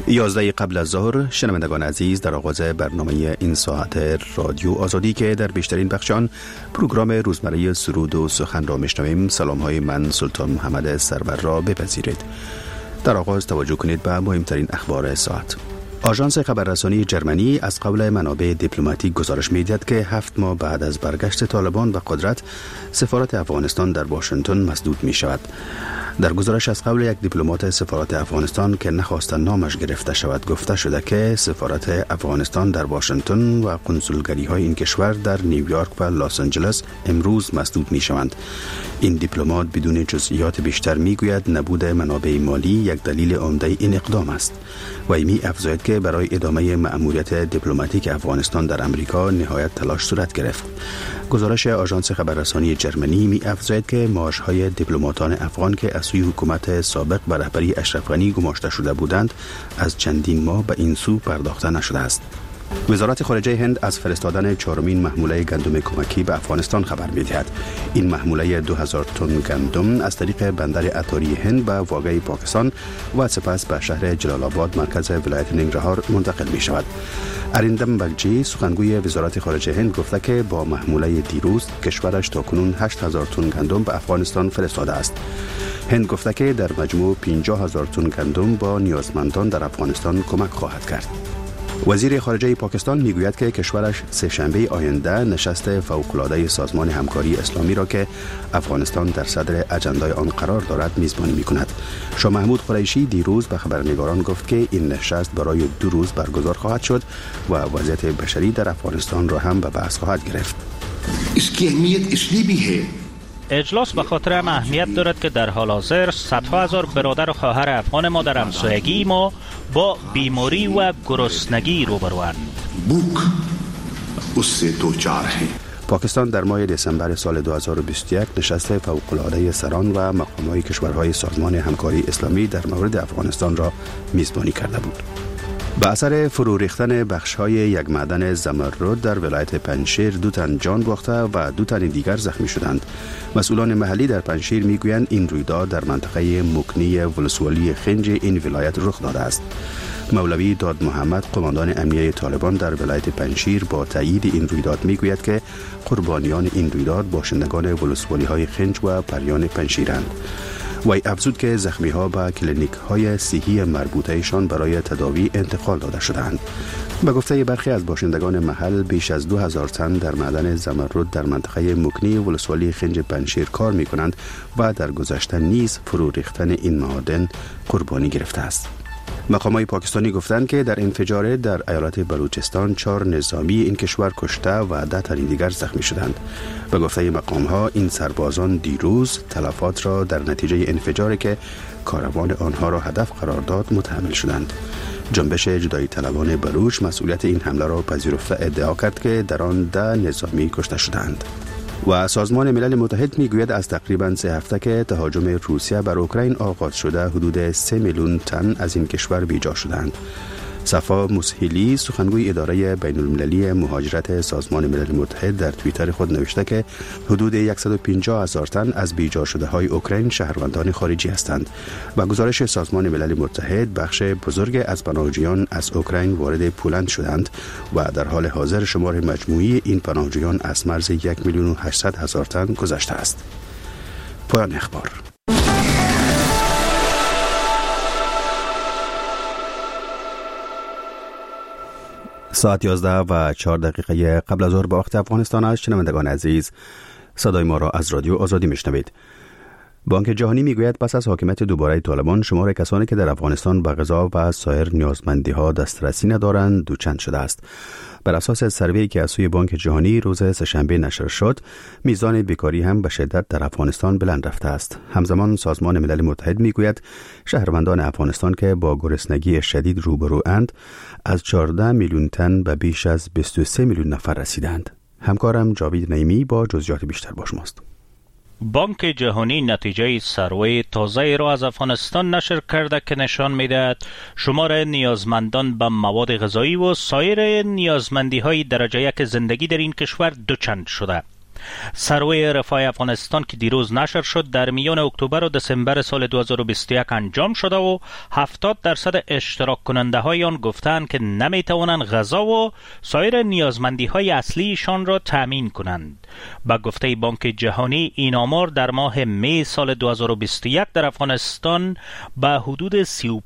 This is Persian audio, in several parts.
11 قبل از ظهر. شنوندگان عزیز، در آغاز برنامه این ساعت رادیو آزادی که در بیشترین بخش آن پروگرام روزمره سرود و سخن را میشنویم، سلام های من سلطان محمد سرور را بپذیرید. در آغاز توجه کنید به مهمترین اخبار ساعت. آژانس خبررسانی جرمنی از قول منابع دیپلماتیک گزارش می‌دهد که 7 ماه بعد از برگشت طالبان به قدرت، سفارت افغانستان در واشنگتن مسدود می شود. در گزارش از قول یک دیپلمات سفارت افغانستان که نخواست نامش گرفته شود گفته شده که سفارت افغانستان در واشنگتن و قنسولگری‌های این کشور در نیویورک و لس آنجلس امروز مسدود می شوند. این دیپلمات بدون جزئیات بیشتر می گوید نبود منابع مالی یک دلیل عمده این اقدام است و می افزاید که برای ادامه مأموریت دیپلماتیک افغانستان در امریکا نهایت تلاش صورت گرفت. گزارش آژانس خبررسانی جرمنی می افزاید که معاش‌های دیپلماتان افغان که از سوی حکومت سابق به رهبری اشرف غنی گماشته شده بودند از چندین ماه به این سو پرداخته نشده است. وزارت خارجه هند از فرستادن 4مین محموله گندم کمکی به افغانستان خبر می‌دهد. این محموله 2000 تن گندم از طریق بندر اتاری هند به واقع پاکستان و سپس به شهر جلال آباد مرکز ولایت ننگرهار منتقل می‌شود. اریندم بلجی سخنگوی وزارت خارجه هند گفته که با محموله دیروز کشورش تاکنون 8000 تن گندم به افغانستان فرستاده است. هند گفته که در مجموع 50000 تن گندم با نیازمندان در افغانستان کمک خواهد کرد. وزیر خارجه پاکستان میگوید که کشورش سه‌شنبه آینده نشست فوق‌العاده سازمان همکاری اسلامی را که افغانستان در صدر اجندای آن قرار دارد میزبانی میکند. شاه محمود قریشی دیروز به خبرنگاران گفت که این نشست برای 2 روز برگزار خواهد شد و وضعیت بشری در افغانستان را هم به بحث خواهد گرفت. اجلاس به خاطر اهمیت دارد که در حال حاضر صدها هزار برادر و خواهر افغان ما در همسایگی ما با بیماری و گرسنگی روبروند. پاکستان در ماه دسامبر سال 2021 نشست فوق‌العاده سران و مقام‌های کشورهای سازمان همکاری اسلامی در مورد افغانستان را میزبانی کرده بود. به اثر فرو ریختن بخش‌های یک معدن زمرد در ولایت پنجشیر 2 تن جان باخته و 2 تن دیگر زخمی شدند. مسئولان محلی در پنجشیر میگویند این رویداد در منطقه مکنی ولسوالی خنج این ولایت رخ داده است. مولوی داد محمد قماندان امنیه طالبان در ولایت پنجشیر با تایید این رویداد میگوید که قربانیان این رویداد باشندگان ولسوالی‌های خنج و پریان پنجشیرند. وی افزود که زخمی ها به کلینیک های صحی مربوطه ایشان برای تداوی انتقال داده شدند. به گفته برخی از باشندگان محل بیش از 2000 تن در معدن زمرد در منطقه مکنی ولسوالی خنج پنجشیر کار می کنند و در گذشته نیز فرو ریختن این معادن قربانی گرفته است. مقامات پاکستانی گفتند که در انفجار در ایالت بلوچستان 4 نظامی این کشور کشته و 10 تن دیگر زخمی شدند. به گفته مقام‌ها این سربازان دیروز تلفات را در نتیجه انفجاری که کاروان آنها را هدف قرار داد متحمل شدند. جنبش جدایی طلبان بلوچ مسئولیت این حمله را پذیرفته ادعا کرد که در آن 10 نظامی کشته شدند. و سازمان ملل متحد میگوید از تقریباً 3 هفته که تهاجم روسیه بر اوکراین آغاز شده حدود 3 میلیون تن از این کشور بیجا شدند. صفا مسهیلی سخنگوی اداره بین المللی مهاجرت سازمان ملل متحد در توییتر خود نوشته که حدود 150,000 تن از بیجا شده های اوکراین شهروندان خارجی هستند. و گزارش سازمان ملل متحد بخش بزرگ از پناهجویان از اوکراین وارد پولند شدند و در حال حاضر شمار مجموعی این پناهجویان از مرز 1,800,000 تن گذشته است. پایان اخبار. ساعت 11:04 قبل از ظهر به وقت افغانستان است. شنوندگان عزیز، صدای ما را از رادیو آزادی میشنوید. بانک جهانی میگوید پس از حاکمیت دوباره طالبان شمار کسانی که در افغانستان به غذا و سایر نیازمندی‌ها دسترسی ندارند دوچند شده است. بر اساس سروی که از سوی بانک جهانی روز سه‌شنبه نشر شد، میزان بیکاری هم به شدت در افغانستان بلند رفته است. همزمان سازمان ملل متحد میگوید شهروندان افغانستان که با گرسنگی شدید روبروند از 14 میلیون تن به بیش از 23 میلیون نفر رسیدند. همکارم جاوید نعیمی با جزئیات بیشتر با شماست. بانک جهانی نتیجه سروی تازه را از افغانستان نشر کرده که نشان می‌دهد شمار نیازمندان به مواد غذایی و سایر نیازمندی‌های درجه یک زندگی در این کشور دوچند شده. سروی رفاه افغانستان که دیروز نشر شد در میان اکتبر و دسامبر سال 2021 انجام شده و 70% اشتراک کننده های آن گفتند که نمی توانند غذا و سایر نیازمندی های اصلیشان را تامین کنند. با گفته بانک جهانی این آمار در ماه می سال 2021 در افغانستان به حدود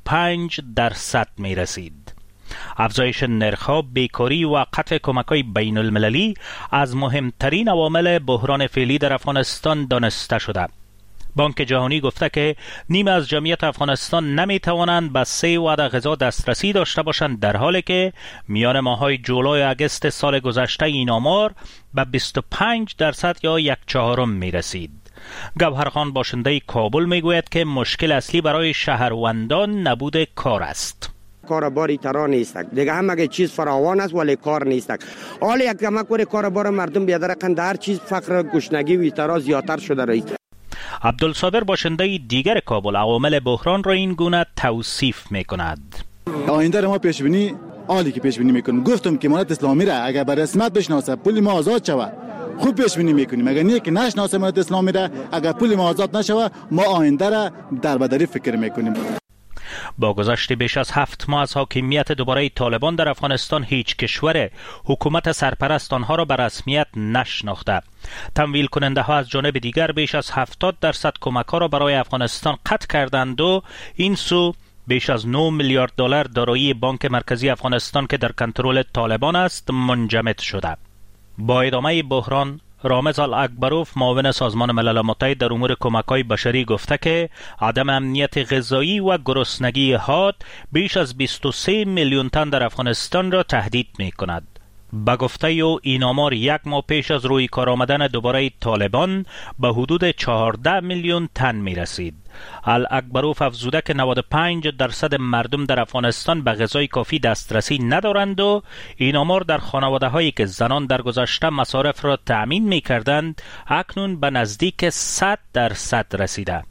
35% می رسید. افزایش نرخ‌ها، بیکاری و قطع کمک‌های بین المللی از مهمترین عوامل بحران فعلی در افغانستان دانسته شده. بانک جهانی گفته که نیمه از جمعیت افغانستان نمی‌توانند به 3 وعده غذا دسترسی داشته باشند، در حالی که میان ماه‌های جولای و اگست سال گذشته این آمار به 25% یا 1/4 می‌رسید. گوهرخان باشنده کابل می‌گوید که مشکل اصلی برای شهروندان نبود کار است. کارباری ترا نیستک دیگه، همه چیز فراوان است ولی کار نیستک. حالا یک کمک کنه کاربار مردم بیادر قند هر چیز فقر گشنگی و ترا زیادتر شده رئیس. عبدالصابر باشنده دیگر کابل عوامل بحران را این گونه توصیف میکند. آینده را ما پیش بینی عالی که پیش بینی میکنیم. گفتم که امارت اسلامی را اگر به رسمیت بشناسه پول ما آزاد شود خوب پیش بینی میکنیم. اگر نه که نشناسه امارت اسلامی را، اگر پول ما آزاد نشود ما آینده را دربدری فکر میکنیم. با گذشت بیش از 7 ماه از حاکمیت دوباره طالبان در افغانستان هیچ کشور حکومت سرپرست آنها را به رسمیت نشناخته. تمویل کننده ها از جانب دیگر بیش از 70% کمک ها را برای افغانستان قطع کردند و این سو بیش از 9 میلیارد دلار دارایی بانک مرکزی افغانستان که در کنترل طالبان است منجمد شده. با ادامه بحران، رامز الاکبروف معاون سازمان ملل متحد در امور کمک‌های بشری گفته که عدم امنیت غذایی و گرسنگی حاد بیش از 23 میلیون تن در افغانستان را تهدید می‌کند. با گفته او این آمار 1 ماه پیش از روی کار آمدن دوباره طالبان به حدود 14 میلیون تن می‌رسید. الاکبروف افزوده که 95% مردم در افغانستان به غذای کافی دسترسی ندارند و این آمار در خانواده‌هایی که زنان در گذشته مصارف را تأمین می‌کردند اکنون به نزدیک 100% رسیده.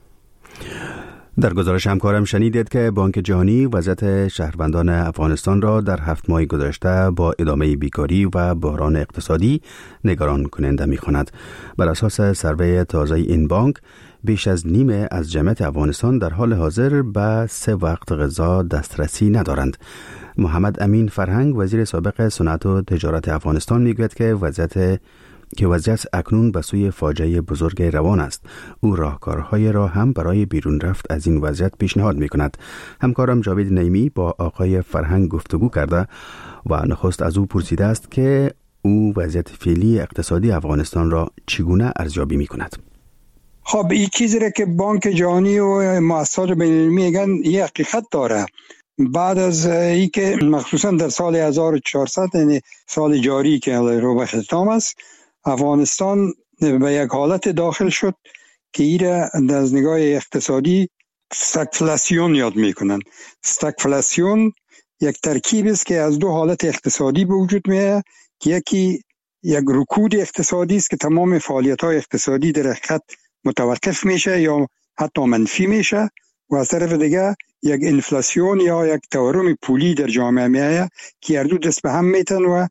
در گزارش همکارم شنیدید که بانک جهانی وضعیت شهروندان افغانستان را در 7 ماه گذشته با ادامه بیکاری و بحران اقتصادی نگران کننده می‌خواند. بر اساس سروی تازه این بانک بیش از نیمه از جمعیت افغانستان در حال حاضر به 3 وقت غذا دسترسی ندارند. محمد امین فرهنگ وزیر سابق صنعت و تجارت افغانستان میگوید که وضعیت اکنون به سوی فاجعه بزرگ روان است. او راهکارهای را هم برای بیرون رفت از این وضعیت پیشنهاد می کند. همکارم جاوید نیمی با آقای فرهنگ گفتگو کرده و نخست از او پرسیده است که او وضعیت فعلی اقتصادی افغانستان را چگونه ارزیابی می کند. خب این چیزی را که بانک جهانی و مؤسسات بین‌المللی میگن یه حقیقت داره. بعد از ای که مخصوصا در سال 1400 یعنی سال جاری که رو به ختام است، افغانستان به یک حالت داخل شد که ایره از نگاه اقتصادی استگفلاسیون یاد میکنن. استگفلاسیون یک ترکیب است که از 2 حالت اقتصادی به وجود میاد که یکی یک رکود اقتصادی است که تمام فعالیت‌های اقتصادی در حقیقت متوقف میشه یا حتی منفی میشه و از طرف دیگه یک انفلاسیون یا یک تورم پولی در جامعه میایه که هر دو دست به هم میتن و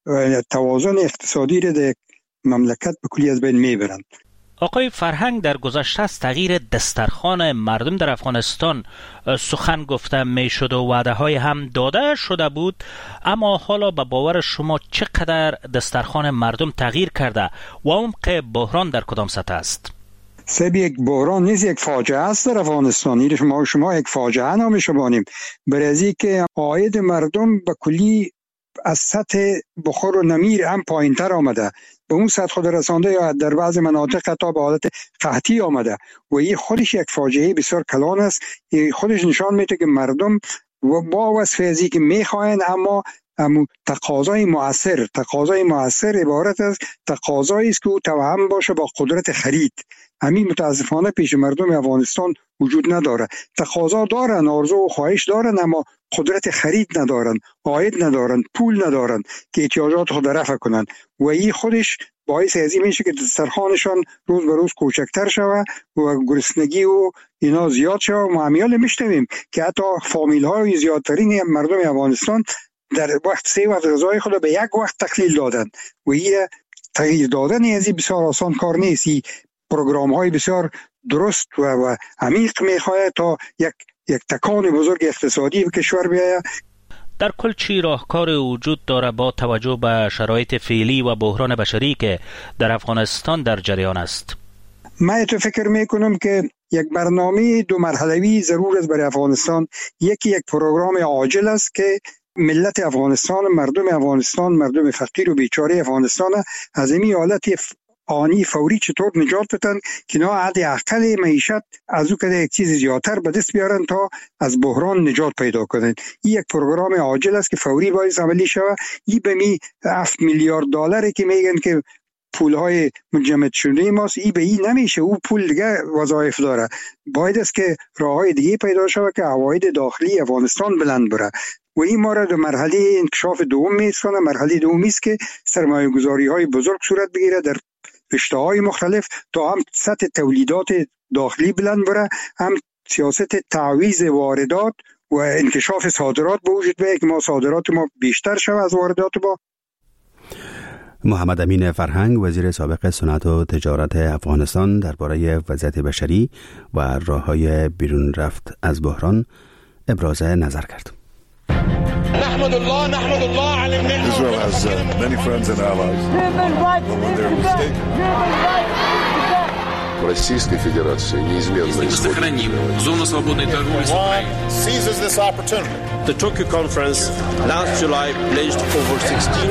توازن اقتصادی را در مملکت به کلی از بین میبرند. آقای فرهنگ، در گذشته از تغییر دسترخوان مردم در افغانستان سخن گفته میشد و وعده های هم داده شده بود، اما حالا به باور شما چقدر دسترخوان مردم تغییر کرده و عمق بحران در کدام سطح است؟ سبی یک بحران نیست، یک فاجعه است در افغانستان. این شما یک فاجعه نامش بانیم برای که عاید مردم به کلی از سطح بخور و نمیر هم پایین تر آمده، به اون سطح خود رسانده یا در بعض مناطق حتی به حالت قحطی آمده و این خودش یک فاجعه بسیار کلان است. این خودش نشان میده که مردم با وصف ازی که میخواین اما تقاضای مؤثر عبارت از تقاضایی است که توأم باشه با قدرت خرید. همین متاسفانه پیش مردم افغانستان وجود نداره. تقاضا دارن، آرزو و خواهش دارن، اما قدرت خرید ندارن، عاید ندارن، پول ندارن که احتیاجات خود رفع کنن و این خودش باعث ازی میشه که دسترخوانشان روز به روز کوچکتر شوه و گرسنگی و اینا زیاد شوه. و همیال میشنویم که حتی فامیل های زیادترین مردم افغانستان در وقت 3 وقت غذای خود به 1 وقت تقلیل دادن و این تغییر دادن از این بسیار آسان کار نیست. این پروگرام های بسیار درست و عمیق میخواهد تا یک تکان بزرگ اقتصادی به کشور بیاید. در کل چی راهکار وجود داره با توجه به شرایط فعلی و بحران بشری که در افغانستان در جریان است؟ من فکر میکنم که یک برنامه 2 مرحله‌ای ضرور است برای افغانستان. یک پروگرام عاجل است که ملت افغانستان، مردم فقیر و بیچاره افغانستان از این حالت آنی فوری چطور نجات بدن که نه حداقل معیشت از او که یک چیز زیادتر به دست بیارن تا از بحران نجات پیدا کنن. این یک پروگرام عاجل است که فوری باید عملی شود. این به می 7 میلیارد دلاری که میگن که پولهای مجمد شده ماست، این به این نمیشه. او پول دیگه وظایف داره. باید است که راههای دیگه پیدا شود که عواید داخلی افغانستان بلند بره و این ما را در مرحله انکشاف دوم می‌رسونه. مرحله دومی است که سرمایه‌گذاری‌های بزرگ صورت بگیره در رشته‌های مختلف تا هم سطح تولیدات داخلی بلند بره، هم سیاست تعویض واردات و انکشاف صادرات به وجود بیاید که ما صادرات ما بیشتر شود از واردات ما. محمد امین فرهنگ وزیر سابق صنعت و تجارت افغانستان درباره وضعیت بشری و راه‌های بیرون رفت از بحران ابراز نظر کرد. نحمد الله على النعمة. Israel has many friends and allies. When they're mistaken. Российской Федерации неизменно сохраним зону свободной торговли с Украиной. Seizes this opportunity. The Tokyo conference last July pledged over 16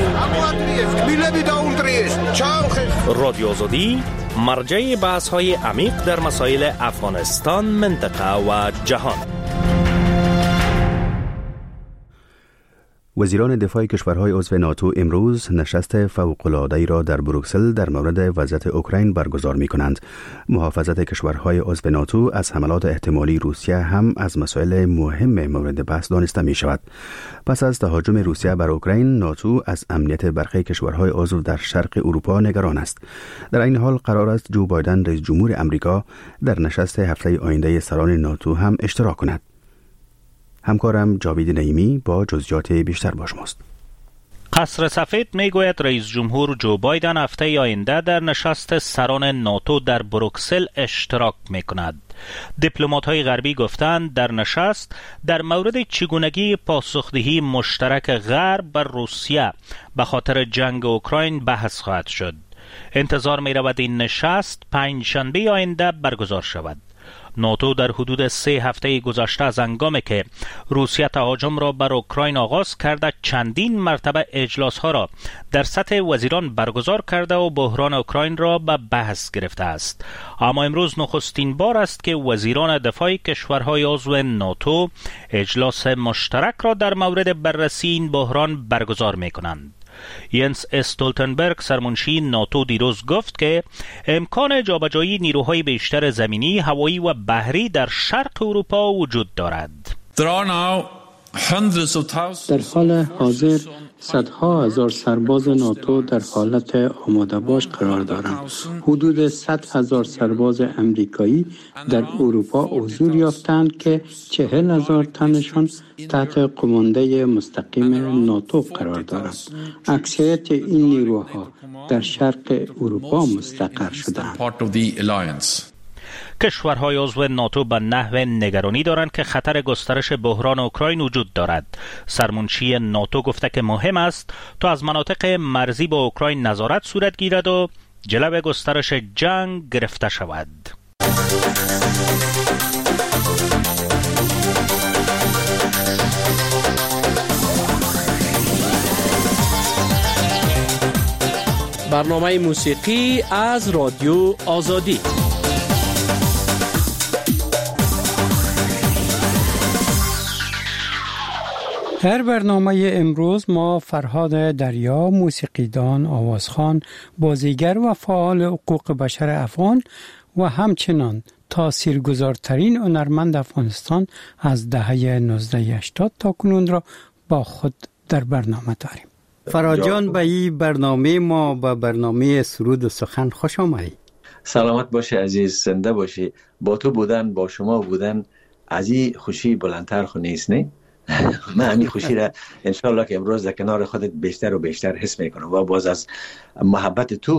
رادیو آزادی مرجع بحث‌های عمیق در مسائل افغانستان، منطقه و جهان. وزیران دفاع کشورهای عضو ناتو امروز نشست فوق‌العاده‌ای را در بروکسل در مورد وضعیت اوکراین برگزار می‌کنند. محافظت کشورهای عضو ناتو از حملات احتمالی روسیه هم از مسائل مهم مورد بحث دانسته می‌شود. پس از تهاجم روسیه بر اوکراین، ناتو از امنیت برخی کشورهای عضو در شرق اروپا نگران است. در این حال قرار است جو بایدن رئیس جمهور آمریکا در نشست هفته آینده سران ناتو هم اشتراک کند. همکارم جاوید نعیمی با جزئیات بیشتر با شماست. قصر سفید میگوید رئیس جمهور جو بایدن هفته آینده در نشست سران ناتو در بروکسل اشتراک میکند. دیپلمات‌های غربی گفتند در نشست در مورد چگونگی پاسخدهی مشترک غرب بر روسیه به خاطر جنگ اوکراین بحث خواهد شد. انتظار می‌رود این نشست پنجشنبه آینده برگزار شود. ناتو در حدود 3 هفته گذشته از هنگامی که روسیه تهاجم را بر اوکراین آغاز کرده چندین مرتبه اجلاس‌ها را در سطح وزیران برگزار کرده و بحران اوکراین را به بحث گرفته است. اما امروز نخستین بار است که وزیران دفاع کشورهای عضو ناتو اجلاس مشترک را در مورد بررسی این بحران برگزار می‌کنند. ینس استولتنبرگ سرمنشی ناتو دیروز گفت که امکان جابجایی نیروهای بیشتر زمینی، هوایی و بحری در شرق اروپا وجود دارد. در حال حاضر صدها هزار سرباز ناتو در حالت آماده باش قرار دارند. حدود 100,000 سرباز امریکایی در اروپا حضور یافتند که 40,000 تنشان تحت قمانده مستقیم ناتو قرار دارند. اکثریت این نیروها در شرق اروپا مستقر شدند. کشورهای عضو ناتو به نحو نگرانی دارند که خطر گسترش بحران اوکراین وجود دارد. سرمنشی ناتو گفته که مهم است تا از مناطق مرزی با اوکراین نظارت صورت گیرد و جلو گسترش جنگ گرفته شود. برنامه موسیقی از رادیو آزادی. در برنامه امروز ما فرهاد دریا، موسیقیدان، آوازخوان، بازیگر و فعال حقوق بشر افغان و همچنان تاثیرگذارترین هنرمند افغانستان از دهه 1980 تا کنون را با خود در برنامه داریم. فرهاد جان، به این برنامه ما، به برنامه سرود و سخن خوش آمدید. سلامت باشی عزیز، زنده باشی. با تو بودن، با شما بودن از این خوشی بلندتر خو نیست، نه؟ من همین خوشی را انشالله که امروز در کنار خودت بیشتر و بیشتر حس میکنم و باز از محبت تو